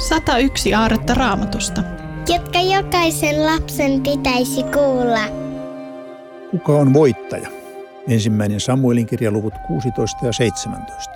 101 aarretta Raamatusta, jotka jokaisen lapsen pitäisi kuulla. Kuka on voittaja? 1. Samuelin kirja luvut 16 ja 17.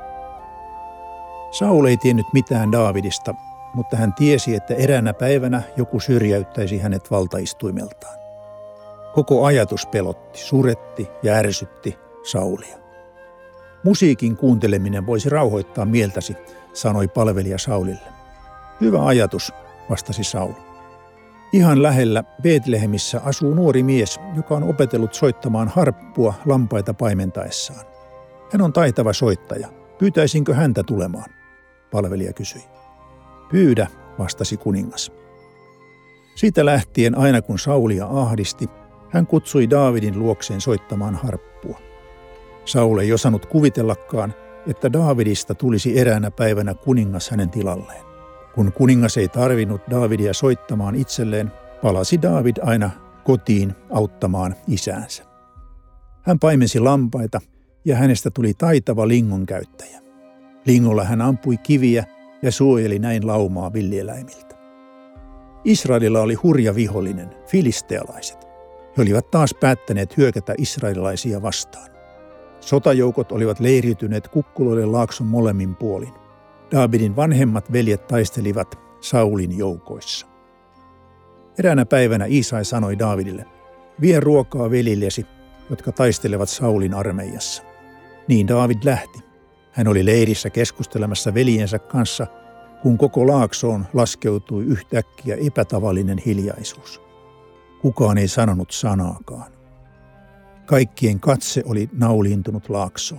Saul ei tiennyt mitään Daavidista, mutta hän tiesi, että eräänä päivänä joku syrjäyttäisi hänet valtaistuimeltaan. Koko ajatus pelotti, suretti ja ärsytti Saulia. Musiikin kuunteleminen voisi rauhoittaa mieltäsi, sanoi palvelija Saulille. Hyvä ajatus, vastasi Saul. Ihan lähellä Betlehemissä asuu nuori mies, joka on opetellut soittamaan harppua lampaita paimentaessaan. Hän on taitava soittaja. Pyytäisinkö häntä tulemaan? Palvelija kysyi. Pyydä, vastasi kuningas. Siitä lähtien aina kun Saulia ahdisti, hän kutsui Daavidin luokseen soittamaan harppua. Saul ei osannut kuvitellakaan, että Daavidista tulisi eräänä päivänä kuningas hänen tilalleen. Kun kuningas ei tarvinnut Daavidia soittamaan itselleen, palasi Daavid aina kotiin auttamaan isäänsä. Hän paimensi lampaita ja hänestä tuli taitava lingon käyttäjä. Lingolla hän ampui kiviä ja suojeli näin laumaa villieläimiltä. Israelilla oli hurja vihollinen, filistealaiset. He olivat taas päättäneet hyökätä israelilaisia vastaan. Sotajoukot olivat leiriytyneet kukkuloiden laakson molemmin puolin. Daavidin vanhemmat veljet taistelivat Saulin joukoissa. Eräänä päivänä Iisai sanoi Daavidille, vie ruokaa velillesi, jotka taistelevat Saulin armeijassa. Niin Daavid lähti. Hän oli leirissä keskustelemassa veljensä kanssa, kun koko laaksoon laskeutui yhtäkkiä epätavallinen hiljaisuus. Kukaan ei sanonut sanaakaan. Kaikkien katse oli nauliintunut laaksoon.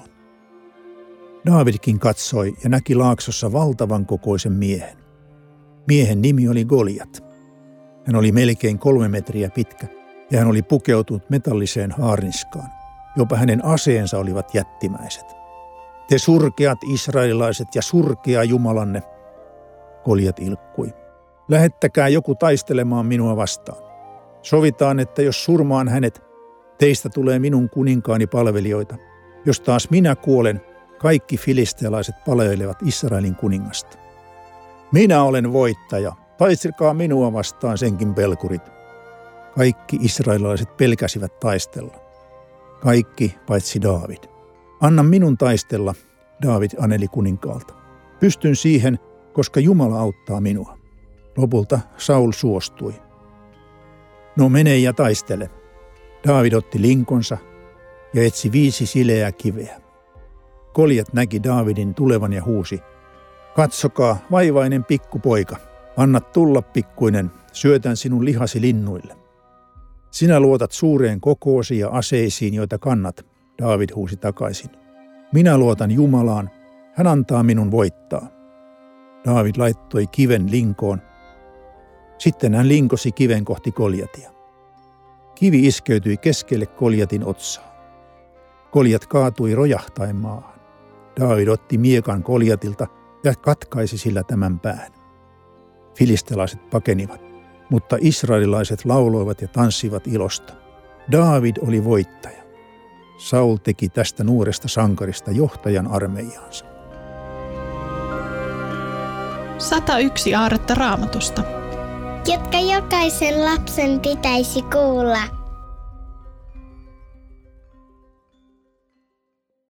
Daavidkin katsoi ja näki laaksossa valtavan kokoisen miehen. Miehen nimi oli Goliat. Hän oli melkein 3 metriä pitkä ja hän oli pukeutunut metalliseen haarniskaan. Jopa hänen aseensa olivat jättimäiset. Te surkeat israelilaiset ja surkea Jumalanne, Goliat ilkkui. Lähettäkää joku taistelemaan minua vastaan. Sovitaan, että jos surmaan hänet, teistä tulee minun kuninkaani palvelijoita. Jos taas minä kuolen, kaikki filistealaiset palvelevat Israelin kuningasta. Minä olen voittaja, taistelkaa minua vastaan senkin pelkurit. Kaikki israelilaiset pelkäsivät taistella. Kaikki paitsi Daavid. Anna minun taistella, Daavid aneli kuninkaalta. Pystyn siihen, koska Jumala auttaa minua. Lopulta Saul suostui. No mene ja taistele. Daavid otti linkonsa ja etsi 5 sileää kiveä. Goliat näki Daavidin tulevan ja huusi, katsokaa, vaivainen pikkupoika, anna tulla pikkuinen, syötän sinun lihasi linnuille. Sinä luotat suureen kokoosi ja aseisiin, joita kannat, Daavid huusi takaisin. Minä luotan Jumalaan, hän antaa minun voittaa. Daavid laittoi kiven linkoon. Sitten hän linkosi kiven kohti Goliatia. Kivi iskeytyi keskelle Goliatin otsaa. Goliat kaatui rojahtaen maahan. Daavid otti miekan Goliatilta ja katkaisi sillä tämän pään. Filistelaiset pakenivat, mutta israelilaiset lauloivat ja tanssivat ilosta. Daavid oli voittaja. Saul teki tästä nuoresta sankarista johtajan armeijaansa. 101 aarretta Raamatusta, jotka jokaisen lapsen pitäisi kuulla.